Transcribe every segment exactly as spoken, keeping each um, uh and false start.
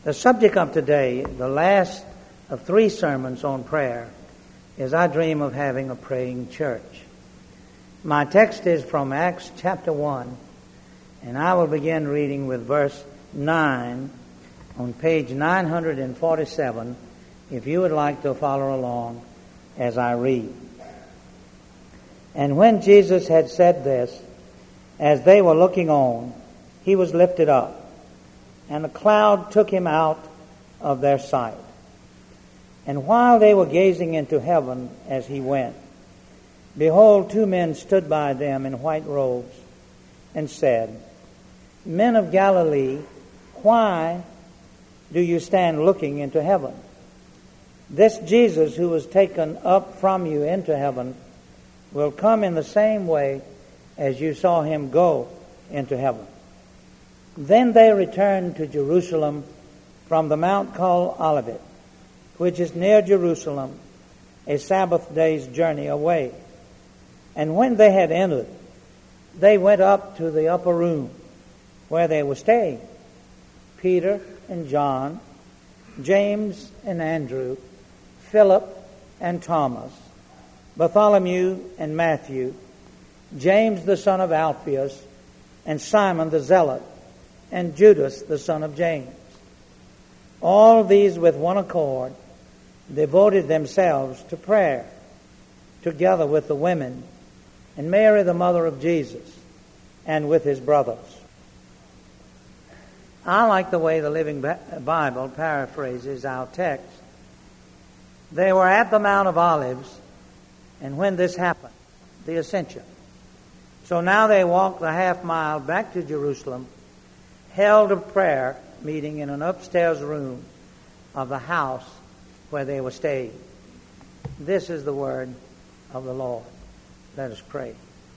The subject of today, the last of three sermons on prayer, is I dream of having a praying church. My text is from Acts chapter one, and I will begin reading with verse nine on page nine forty-seven, if you would like to follow along as I read. And when Jesus had said this, as they were looking on, he was lifted up, and a cloud took him out of their sight. And while they were gazing into heaven as he went, behold, two men stood by them in white robes, and said, Men of Galilee, why do you stand looking into heaven? This Jesus who was taken up from you into heaven will come in the same way as you saw him go into heaven. Then they returned to Jerusalem from the mount called Olivet, which is near Jerusalem, a Sabbath day's journey away. And when they had entered, they went up to the upper room where they were staying, Peter and John, James and Andrew, Philip and Thomas, Bartholomew and Matthew, James the son of Alphaeus, and Simon the Zealot, and Judas the son of James. All these with one accord devoted themselves to prayer, together with the women, and Mary the mother of Jesus, and with his brothers. I like the way the Living Bible paraphrases our text. They were at the Mount of Olives, and when this happened, the Ascension. So now they walked the half mile back to Jerusalem, held a prayer meeting in an upstairs room of the house where they were staying. This is the word of the Lord. Let us pray.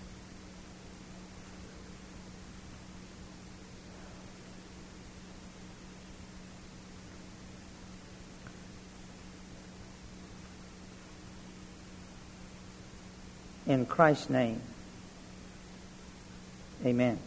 In Christ's name, amen.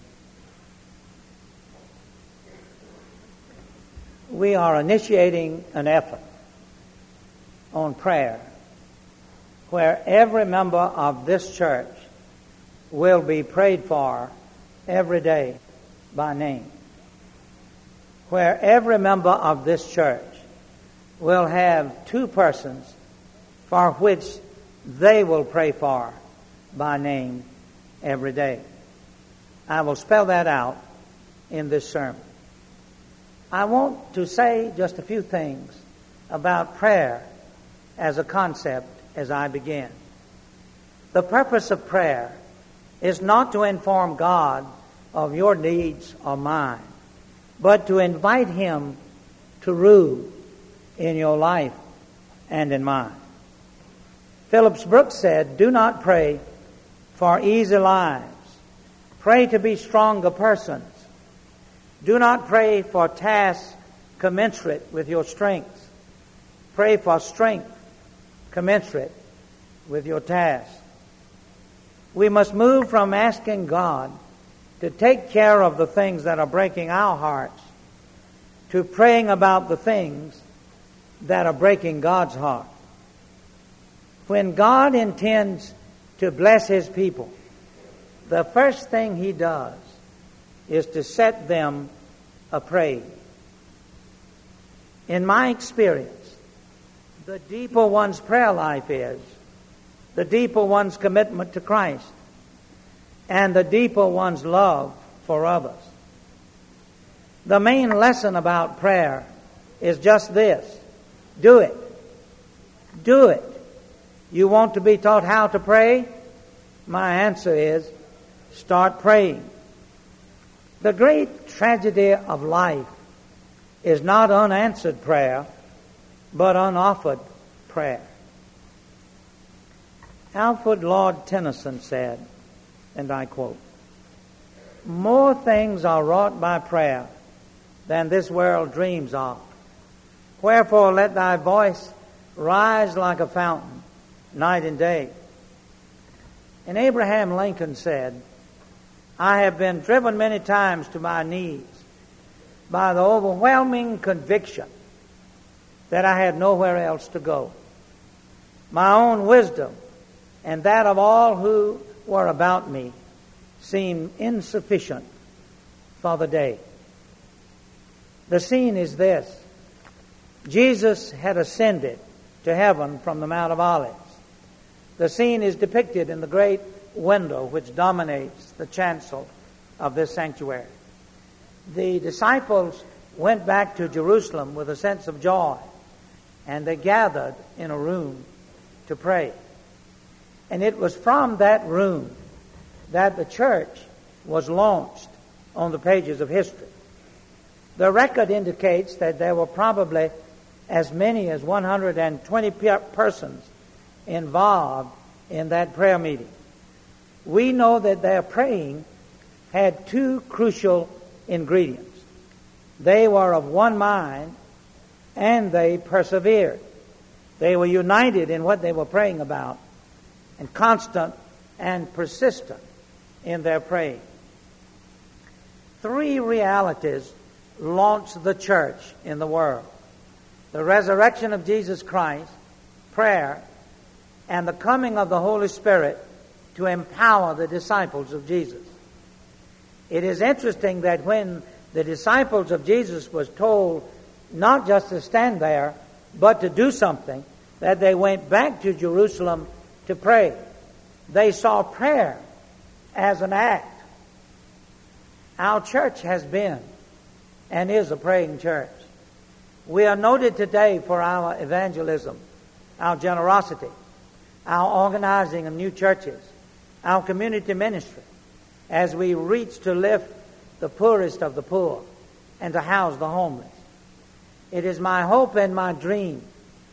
We are initiating an effort on prayer where every member of this church will be prayed for every day by name. Where every member of this church will have two persons for which they will pray for by name every day. I will spell that out in this sermon. I want to say just a few things about prayer as a concept as I begin. The purpose of prayer is not to inform God of your needs or mine, but to invite him to rule in your life and in mine. Phillips Brooks said, do not pray for easy lives. Pray to be stronger persons. Do not pray for tasks commensurate with your strength. Pray for strength commensurate with your task. We must move from asking God to take care of the things that are breaking our hearts to praying about the things that are breaking God's heart. When God intends to bless his people, the first thing he does is to set them a-praying. In my experience, the deeper one's prayer life is, the deeper one's commitment to Christ, and the deeper one's love for others. The main lesson about prayer is just this: do it. Do it. You want to be taught how to pray? My answer is, start praying. The great tragedy of life is not unanswered prayer, but unoffered prayer. Alfred Lord Tennyson said, and I quote, "More things are wrought by prayer than this world dreams of. Wherefore let thy voice rise like a fountain night and day." And Abraham Lincoln said, "I have been driven many times to my knees, by the overwhelming conviction that I had nowhere else to go. My own wisdom and that of all who were about me seemed insufficient for the day. The scene is this. Jesus had ascended to heaven from the Mount of Olives. The scene is depicted in the great window which dominates the chancel of this sanctuary. The disciples went back to Jerusalem with a sense of joy, and they gathered in a room to pray. And it was from that room that the church was launched on the pages of history. The record indicates that there were probably as many as one hundred twenty persons involved in that prayer meeting. We know that their praying had two crucial ingredients. They were of one mind, and they persevered. They were united in what they were praying about, and constant and persistent in their praying. Three realities launched the church in the world: the resurrection of Jesus Christ, prayer, and the coming of the Holy Spirit to empower the disciples of Jesus. It is interesting that when the disciples of Jesus was told not just to stand there, but to do something, that they went back to Jerusalem to pray. They saw prayer as an act. Our church has been and is a praying church. We are noted today for our evangelism, our generosity, our organizing of new churches, our community ministry, as we reach to lift the poorest of the poor and to house the homeless. It is my hope and my dream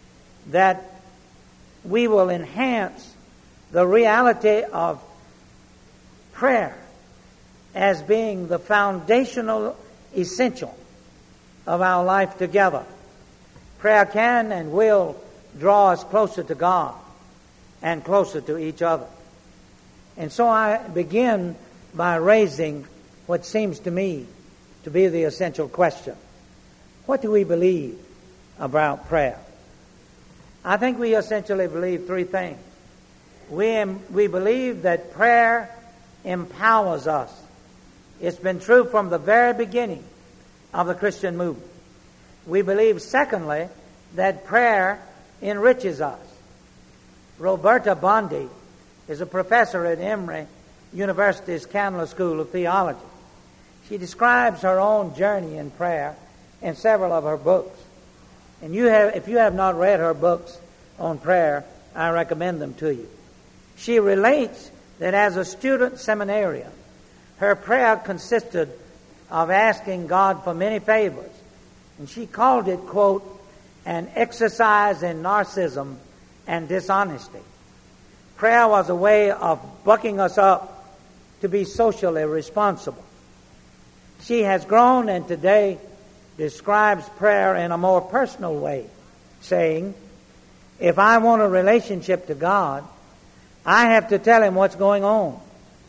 that we will enhance the reality of prayer as being the foundational essential of our life together. Prayer can and will draw us closer to God and closer to each other. And so I begin by raising what seems to me to be the essential question. What do we believe about prayer? I think we essentially believe three things. We, we believe that prayer empowers us. It's been true from the very beginning of the Christian movement. We believe, secondly, that prayer enriches us. Roberta Bondi is a professor at Emory University's Candler School of Theology. She describes her own journey in prayer in several of her books. And you have, if you have not read her books on prayer, I recommend them to you. She relates that as a student seminarian, her prayer consisted of asking God for many favors. And she called it, quote, an exercise in narcissism and dishonesty. Prayer was a way of bucking us up to be socially responsible. She has grown and today describes prayer in a more personal way, saying, if I want a relationship to God, I have to tell Him what's going on.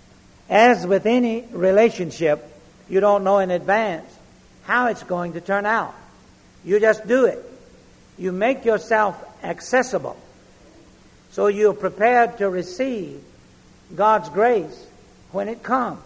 As with any relationship, you don't know in advance how it's going to turn out. You just do it. You make yourself accessible so you're prepared to receive God's grace when it comes.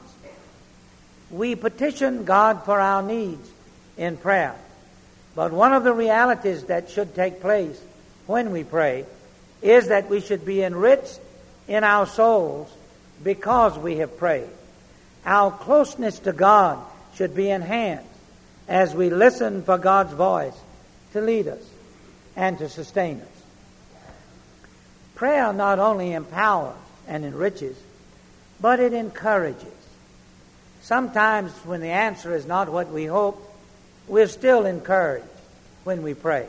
We petition God for our needs in prayer. But one of the realities that should take place when we pray is that we should be enriched in our souls because we have prayed. Our closeness to God should be enhanced as we listen for God's voice to lead us and to sustain us. Prayer not only empowers and enriches, but it encourages. Sometimes when the answer is not what we hope, we're still encouraged when we pray.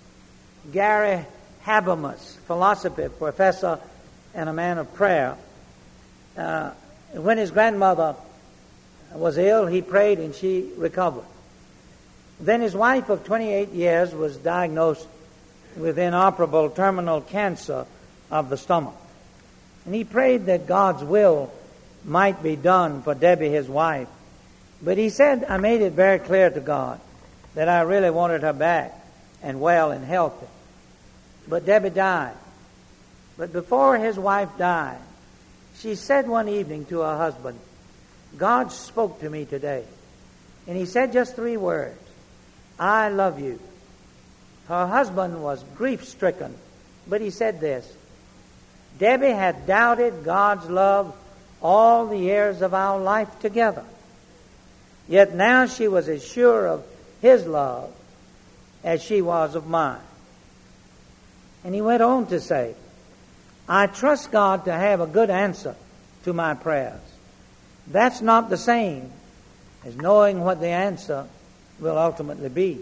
Gary Habermas, philosophy professor and a man of prayer, uh, when his grandmother was ill, he prayed and she recovered. Then his wife of twenty-eight years was diagnosed with inoperable terminal cancer of the stomach. And he prayed that God's will might be done for Debbie, his wife, But he said, I made it very clear to God that I really wanted her back and well and healthy. But Debbie died. But before his wife died, she said one evening to her husband, God spoke to me today. And he said just three words, I love you. Her husband was grief-stricken, but he said this, Debbie had doubted God's love all the years of our life together. Yet now she was as sure of his love as she was of mine. And he went on to say, I trust God to have a good answer to my prayers. That's not the same as knowing what the answer will ultimately be.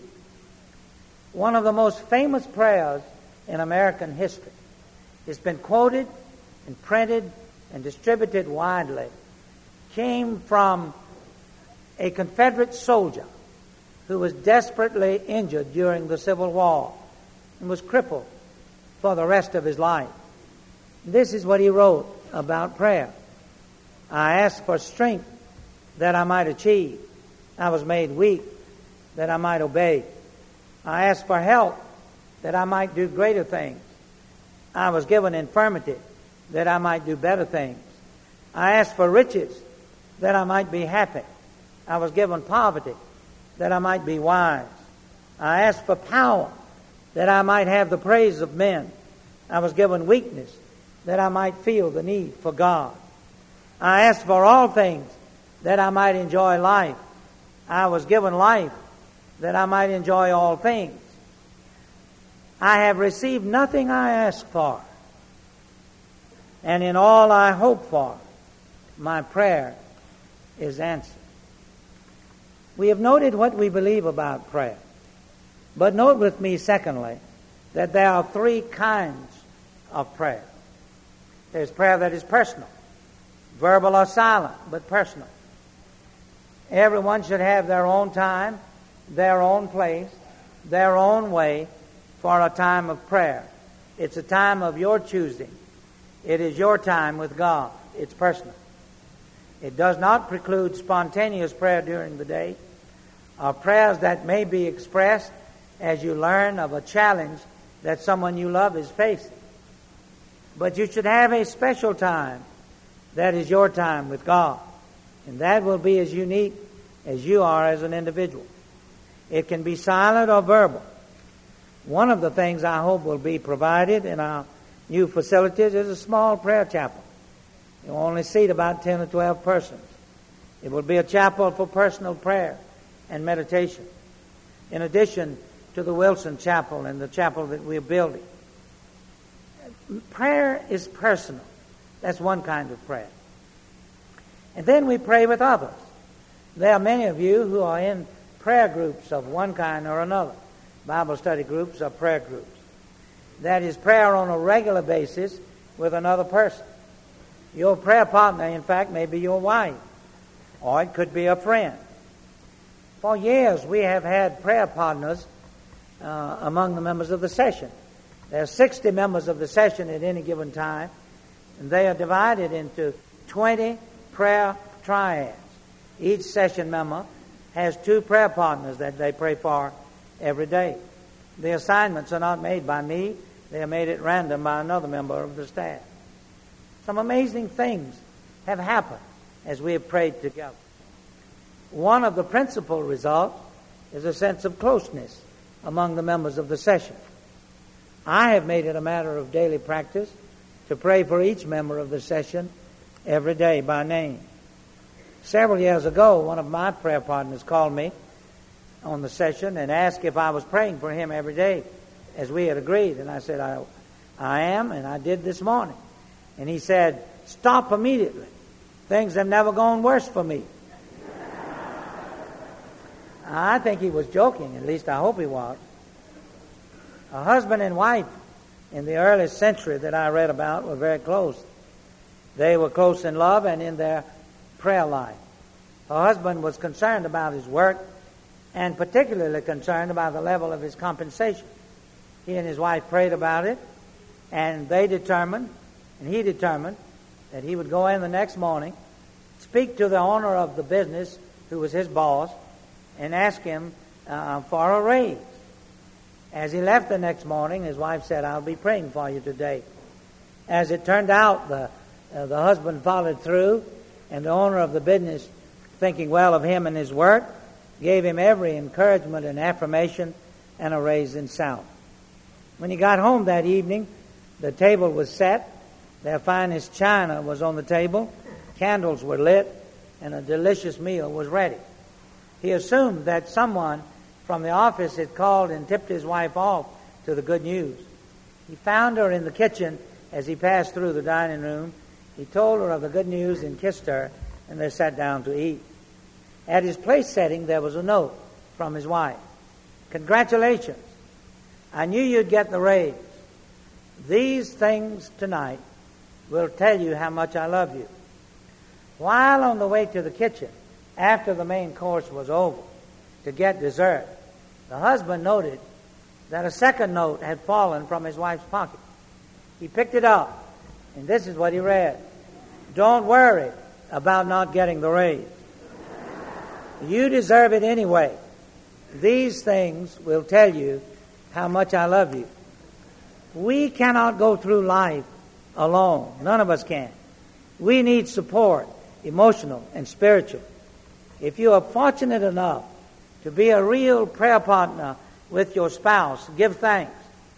One of the most famous prayers in American history has been quoted and printed and distributed widely, came from a Confederate soldier who was desperately injured during the Civil War and was crippled for the rest of his life. This is what he wrote about prayer. I asked for strength that I might achieve. I was made weak that I might obey. I asked for help that I might do greater things. I was given infirmity that I might do better things. I asked for riches that I might be happy. I was given poverty that I might be wise. I asked for power that I might have the praise of men. I was given weakness that I might feel the need for God. I asked for all things that I might enjoy life. I was given life that I might enjoy all things. I have received nothing I asked for, and in all I hope for, my prayer is answered. We have noted what we believe about prayer. But note with me, secondly, that there are three kinds of prayer. There's prayer that is personal, verbal or silent, but personal. Everyone should have their own time, their own place, their own way for a time of prayer. It's a time of your choosing. It is your time with God. It's personal. It does not preclude spontaneous prayer during the day, or prayers that may be expressed as you learn of a challenge that someone you love is facing. But you should have a special time that is your time with God, and that will be as unique as you are as an individual. It can be silent or verbal. One of the things I hope will be provided in our new facilities is a small prayer chapel. It will only seat about ten or twelve persons. It will be a chapel for personal prayer and meditation, in addition to the Wilson Chapel and the chapel that we're building. Prayer is personal. That's one kind of prayer. And then we pray with others. There are many of you who are in prayer groups of one kind or another. Bible study groups or prayer groups. That is prayer on a regular basis with another person. Your prayer partner, in fact, may be your wife, or it could be a friend. For years, we have had prayer partners uh, among the members of the session. There are sixty members of the session at any given time, and they are divided into twenty prayer triads. Each session member has two prayer partners that they pray for every day. The assignments are not made by me. They are made at random by another member of the staff. Some amazing things have happened as we have prayed together. One of the principal results is a sense of closeness among the members of the session. I have made it a matter of daily practice to pray for each member of the session every day by name. Several years ago, one of my prayer partners called me on the session and asked if I was praying for him every day, as we had agreed. And I said, I, I am, and I did this morning. And he said, stop immediately. Things have never gone worse for me. I think he was joking. At least I hope he was. A husband and wife in the early century that I read about were very close. They were close in love and in their prayer life. Her husband was concerned about his work and particularly concerned about the level of his compensation. He and his wife prayed about it, and they determined, and he determined, that he would go in the next morning, speak to the owner of the business who was his boss, and asked him uh, for a raise. As he left the next morning, his wife said, "I'll be praying for you today." As it turned out, the, uh, the husband followed through, and the owner of the business, thinking well of him and his work, gave him every encouragement and affirmation and a raise in salary. When he got home that evening, the table was set, their finest china was on the table, candles were lit, and a delicious meal was ready. He assumed that someone from the office had called and tipped his wife off to the good news. He found her in the kitchen as he passed through the dining room. He told her of the good news and kissed her, and they sat down to eat. At his place setting, there was a note from his wife. "Congratulations. I knew you'd get the raise. These things tonight will tell you how much I love you." While on the way to the kitchen, after the main course was over, to get dessert, the husband noted that a second note had fallen from his wife's pocket. He picked it up, and this is what he read: "Don't worry about not getting the raise. You deserve it anyway. These things will tell you how much I love you." We cannot go through life alone. None of us can. We need support, emotional and spiritual. If you are fortunate enough to be a real prayer partner with your spouse, give thanks.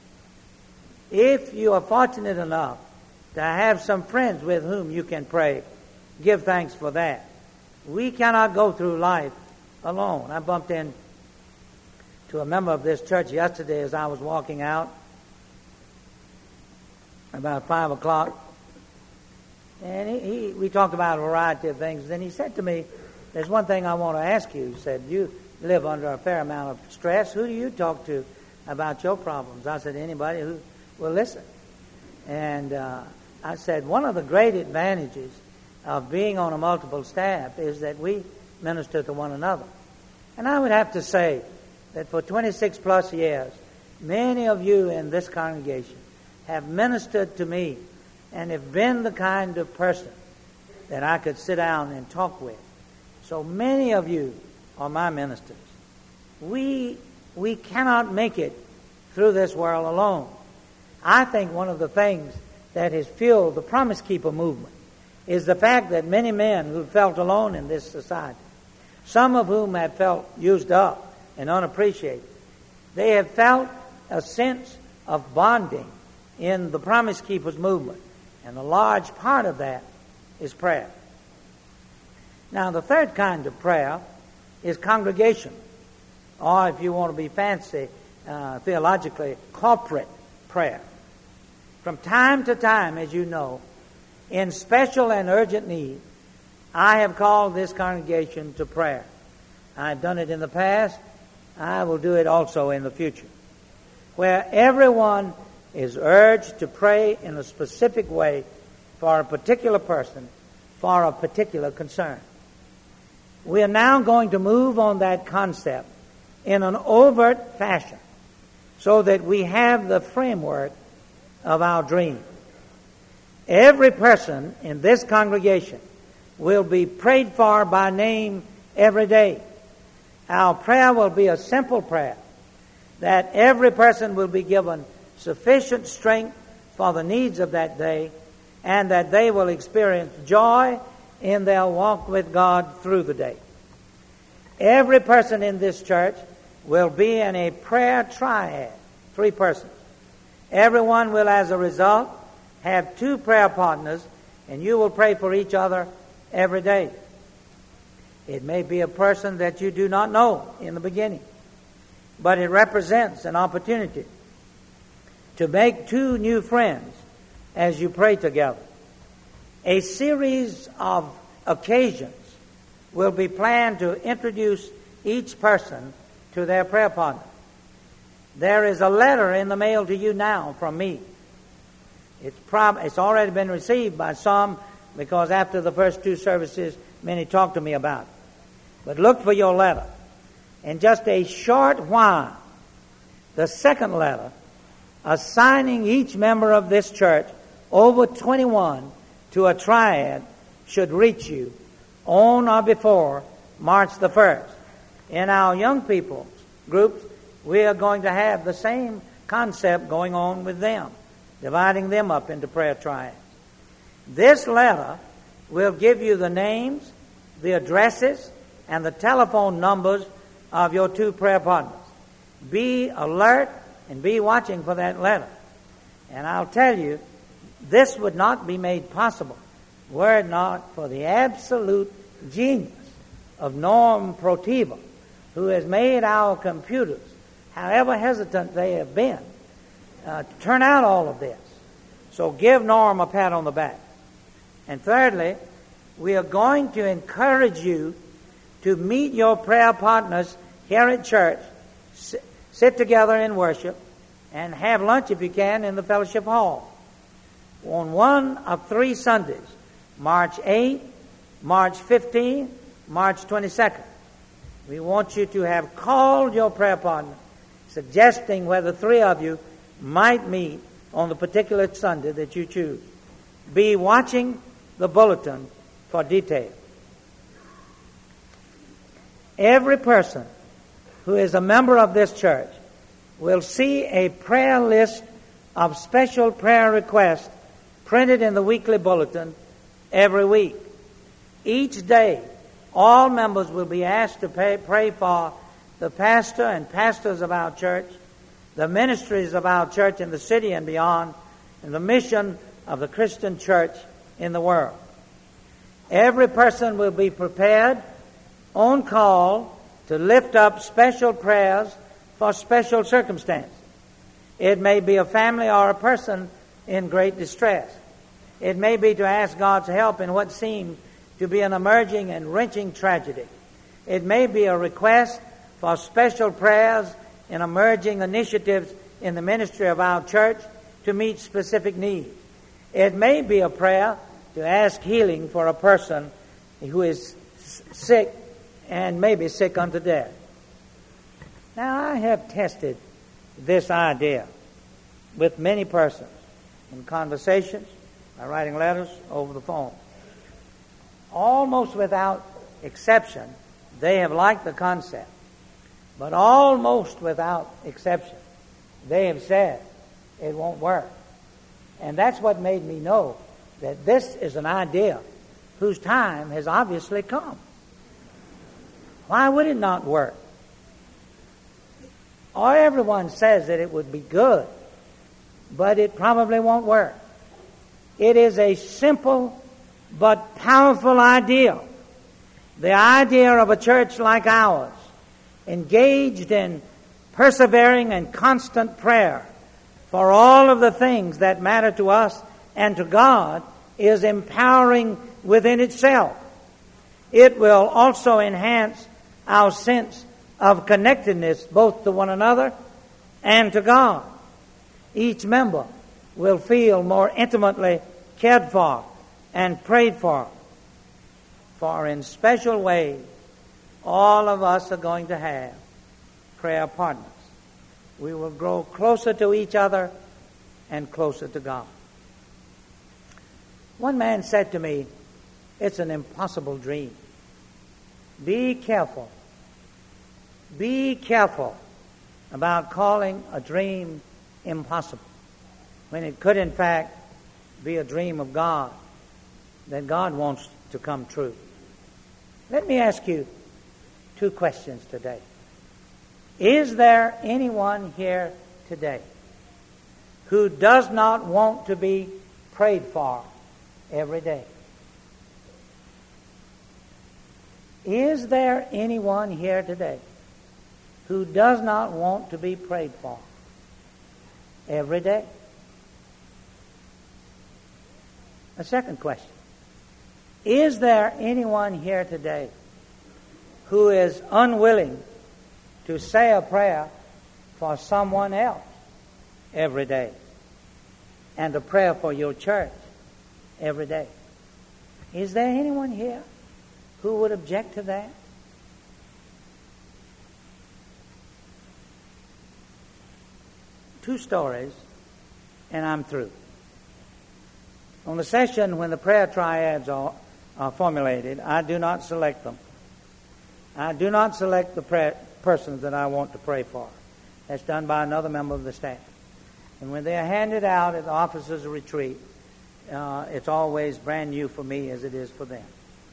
If you are fortunate enough to have some friends with whom you can pray, give thanks for that. We cannot go through life alone. I bumped in to a member of this church yesterday as I was walking out about five o'clock. And he, he, we talked about a variety of things. Then he said to me, "There's one thing I want to ask you." He said, "You live under a fair amount of stress. Who do you talk to about your problems?" I said, "Anybody who will listen." And uh, I said, one of the great advantages of being on a multiple staff is that we minister to one another. And I would have to say that for twenty-six plus years, many of you in this congregation have ministered to me and have been the kind of person that I could sit down and talk with. So many of you are my ministers. We, we cannot make it through this world alone. I think one of the things that has fueled the Promise Keeper movement is the fact that many men who felt alone in this society, some of whom have felt used up and unappreciated, they have felt a sense of bonding in the Promise Keepers movement. And a large part of that is prayer. Now, the third kind of prayer is congregation, or if you want to be fancy, uh, theologically, corporate prayer. From time to time, as you know, in special and urgent need, I have called this congregation to prayer. I've done it in the past. I will do it also in the future, where everyone is urged to pray in a specific way for a particular person, for a particular concern. We are now going to move on that concept in an overt fashion so that we have the framework of our dream. Every person in this congregation will be prayed for by name every day. Our prayer will be a simple prayer that every person will be given sufficient strength for the needs of that day, and that they will experience joy in their walk with God through the day. Every person in this church will be in a prayer triad, three persons. Everyone will, as a result, have two prayer partners, and you will pray for each other every day. It may be a person that you do not know in the beginning, but it represents an opportunity to make two new friends as you pray together. A series of occasions will be planned to introduce each person to their prayer partner. There is a letter in the mail to you now from me. It's, prob- it's already been received by some because after the first two services, many talked to me about it. But look for your letter. In just a short while, the second letter assigning each member of this church over twenty-one to a triad should reach you on or before March the first. In our young people's groups, we are going to have the same concept going on with them, dividing them up into prayer triads. This letter will give you the names, the addresses, and the telephone numbers of your two prayer partners. Be alert and be watching for that letter. And I'll tell you, this would not be made possible were it not for the absolute genius of Norm Protiva, who has made our computers, however hesitant they have been, uh, to turn out all of this. So give Norm a pat on the back. And thirdly, we are going to encourage you to meet your prayer partners here at church, sit together in worship, and have lunch if you can in the fellowship hall on one of three Sundays, March eighth, March fifteenth, March twenty-second. We want you to have called your prayer partner, suggesting whether three of you might meet on the particular Sunday that you choose. Be watching the bulletin for details. Every person who is a member of this church will see a prayer list of special prayer requests printed in the weekly bulletin every week. Each day, all members will be asked to pay, pray for the pastor and pastors of our church, the ministries of our church in the city and beyond, and the mission of the Christian church in the world. Every person will be prepared on call to lift up special prayers for special circumstances. It may be a family or a person in great distress. It may be to ask God's help in what seems to be an emerging and wrenching tragedy. It may be a request for special prayers in emerging initiatives in the ministry of our church to meet specific needs. It may be a prayer to ask healing for a person who is sick and may be sick unto death. Now, I have tested this idea with many persons in conversations, by writing letters, over the phone. Almost without exception, they have liked the concept. But almost without exception, they have said it won't work. And that's what made me know that this is an idea whose time has obviously come. Why would it not work? Or everyone says that it would be good, but it probably won't work. It is a simple but powerful idea. The idea of a church like ours, engaged in persevering and constant prayer for all of the things that matter to us and to God, is empowering within itself. It will also enhance our sense of connectedness both to one another and to God. Each member will feel more intimately cared for and prayed for. For in special ways, all of us are going to have prayer partners. We will grow closer to each other and closer to God. One man said to me, "It's an impossible dream." Be careful. Be careful about calling a dream impossible, when it could in fact be a dream of God that God wants to come true. Let me ask you two questions today. Is there anyone here today who does not want to be prayed for every day? Is there anyone here today who does not want to be prayed for every day? A second question. Is there anyone here today who is unwilling to say a prayer for someone else every day, and a prayer for your church every day? Is there anyone here who would object to that? Two stories, and I'm through. On the session when the prayer triads are, are formulated, I do not select them. I do not select the prayer, persons that I want to pray for. That's done by another member of the staff. And when they are handed out at the officers' retreat, uh, it's always brand new for me as it is for them.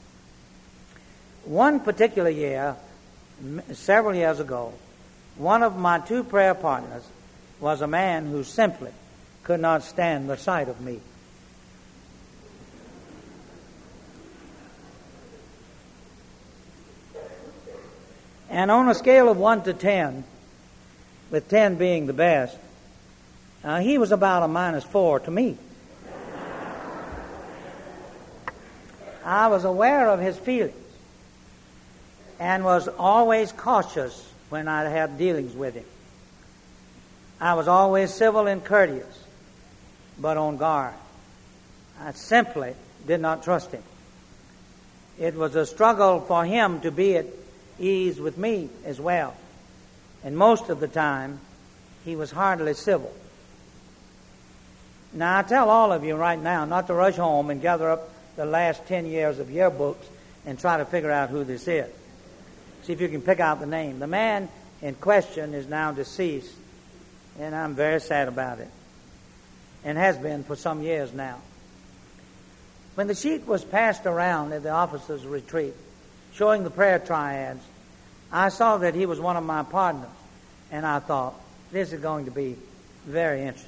One particular year, m- several years ago, one of my two prayer partners was a man who simply could not stand the sight of me. And on a scale of one to ten, with ten being the best, uh, he was about a minus four to me. I was aware of his feelings and was always cautious when I had dealings with him. I was always civil and courteous, but on guard. I simply did not trust him. It was a struggle for him to be at ease with me as well. And most of the time, he was hardly civil. Now, I tell all of you right now not to rush home and gather up the last ten years of yearbooks and try to figure out who this is. See if you can pick out the name. The man in question is now deceased, and I'm very sad about it, and has been for some years now. When the sheet was passed around at the officers' retreat, showing the prayer triads, I saw that he was one of my partners, and I thought, this is going to be very interesting.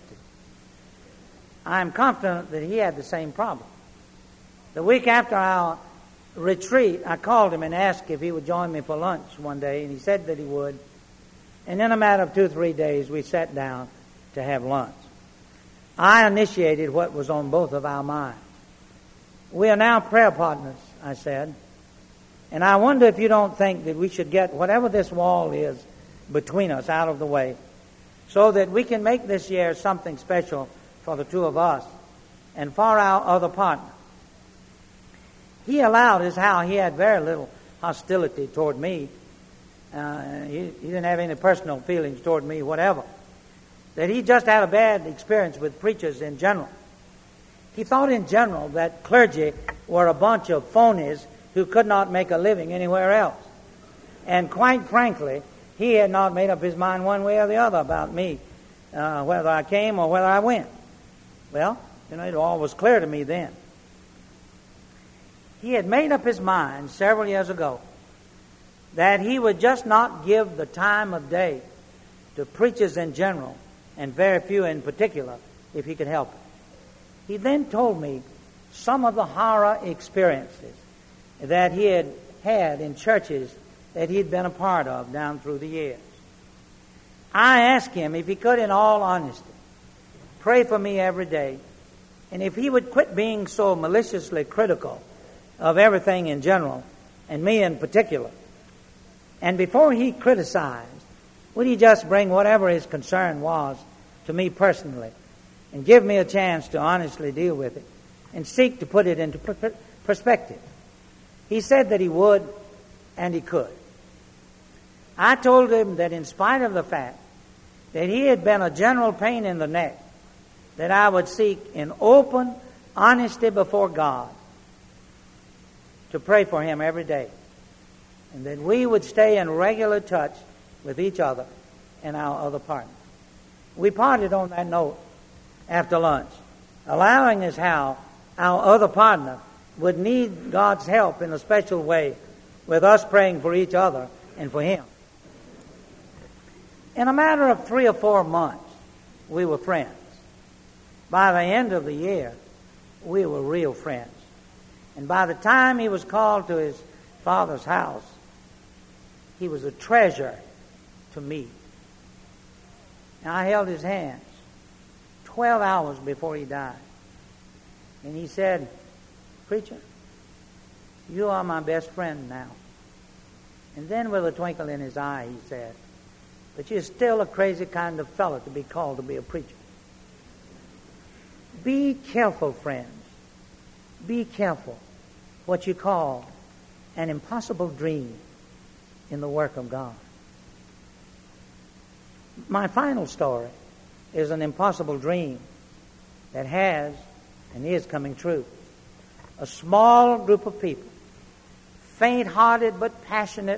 I am confident that he had the same problem. The week after our retreat, I called him and asked if he would join me for lunch one day, and he said that he would. And in a matter of two or three days, we sat down to have lunch. I initiated what was on both of our minds. We are now prayer partners, I said. And I wonder if you don't think that we should get whatever this wall is between us out of the way so that we can make this year something special for the two of us and for our other partner. He allowed as how he had very little hostility toward me. Uh, he, he didn't have any personal feelings toward me, whatever. That he just had a bad experience with preachers in general. He thought in general that clergy were a bunch of phonies who could not make a living anywhere else. And quite frankly, he had not made up his mind one way or the other about me, uh, whether I came or whether I went. Well, you know, it all was clear to me then. He had made up his mind several years ago that he would just not give the time of day to preachers in general, and very few in particular, if he could help it. He then told me some of the horror experiences that he had had in churches that he'd been a part of down through the years. I asked him if he could, in all honesty, pray for me every day, and if he would quit being so maliciously critical of everything in general, and me in particular. And before he criticized, would he just bring whatever his concern was to me personally and give me a chance to honestly deal with it and seek to put it into per- perspective. He said that he would, and he could. I told him that in spite of the fact that he had been a general pain in the neck, that I would seek in open honesty before God to pray for him every day, and that we would stay in regular touch with each other and our other partners. We parted on that note after lunch, allowing us how our other partner would need God's help in a special way with us praying for each other and for him. In a matter of three or four months, we were friends. By the end of the year, we were real friends. And by the time he was called to his father's house, he was a treasure to me. And I held his hands twelve hours before he died. And he said, "Preacher, you are my best friend now." And then with a twinkle in his eye, he said, "But you're still a crazy kind of fellow to be called to be a preacher." Be careful, friends. Be careful what you call an impossible dream in the work of God. My final story is an impossible dream that has and is coming true. A small group of people, faint-hearted but passionate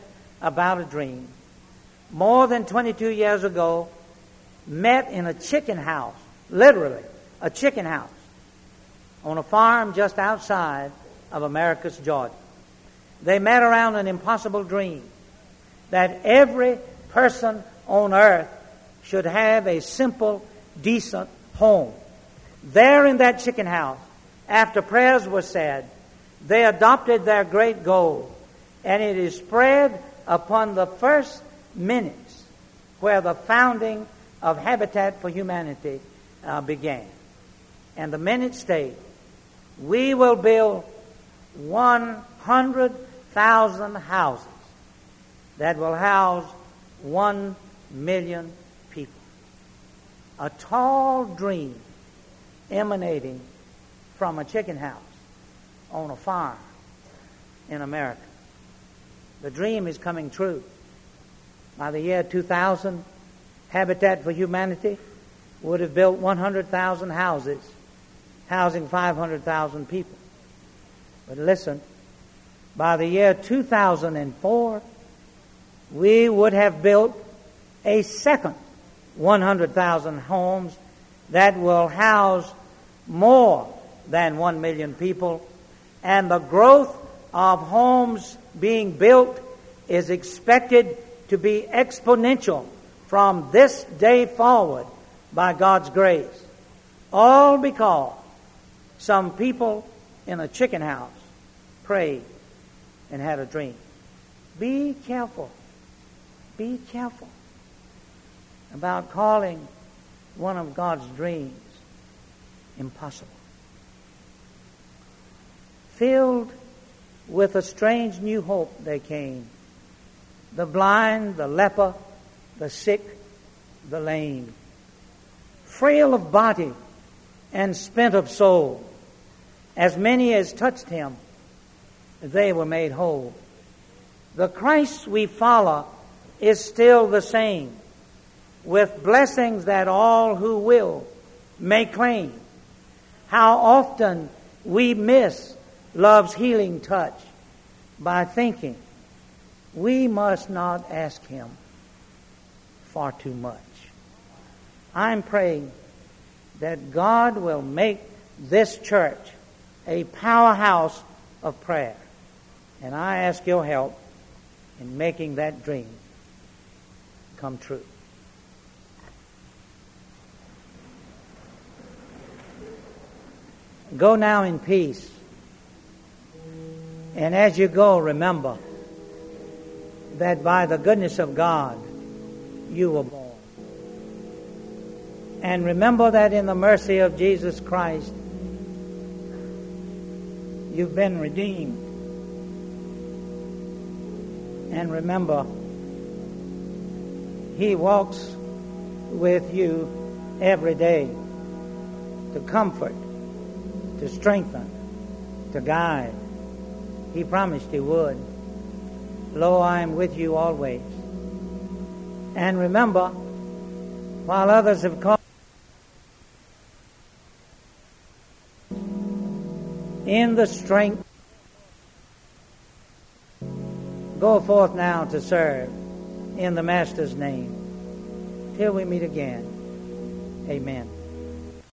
about a dream. More than twenty-two years ago, met in a chicken house, literally a chicken house, on a farm just outside of Americus, Georgia. They met around an impossible dream that every person on earth should have a simple, decent home. There in that chicken house, after prayers were said, they adopted their great goal, and it is spread upon the first minutes where the founding of Habitat for Humanity uh, began. And the minute state, we will build one hundred thousand houses that will house one million people. A tall dream emanating from a chicken house on a farm in America. The dream is coming true. By the year two thousand, Habitat for Humanity would have built one hundred thousand houses, housing five hundred thousand people. But listen, by the year two thousand four, we would have built a second one hundred thousand homes that will house more than one million people, and the growth of homes being built is expected to be exponential from this day forward by God's grace. All because some people in a chicken house prayed and had a dream. Be careful. Be careful about calling one of God's dreams impossible. Filled with a strange new hope they came. The blind, the leper, the sick, the lame. Frail of body and spent of soul, as many as touched him, they were made whole. The Christ we follow is still the same, with blessings that all who will may claim. How often we miss love's healing touch by thinking we must not ask him for too much. I'm praying that God will make this church a powerhouse of prayer. And I ask your help in making that dream come true. Go now in peace. And as you go, remember that by the goodness of God, you were born. And remember that in the mercy of Jesus Christ, you've been redeemed. And remember, he walks with you every day to comfort, to strengthen, to guide. He promised he would. Lo, I am with you always. And remember, while others have called in the strength, go forth now to serve in the Master's name. Till we meet again. Amen.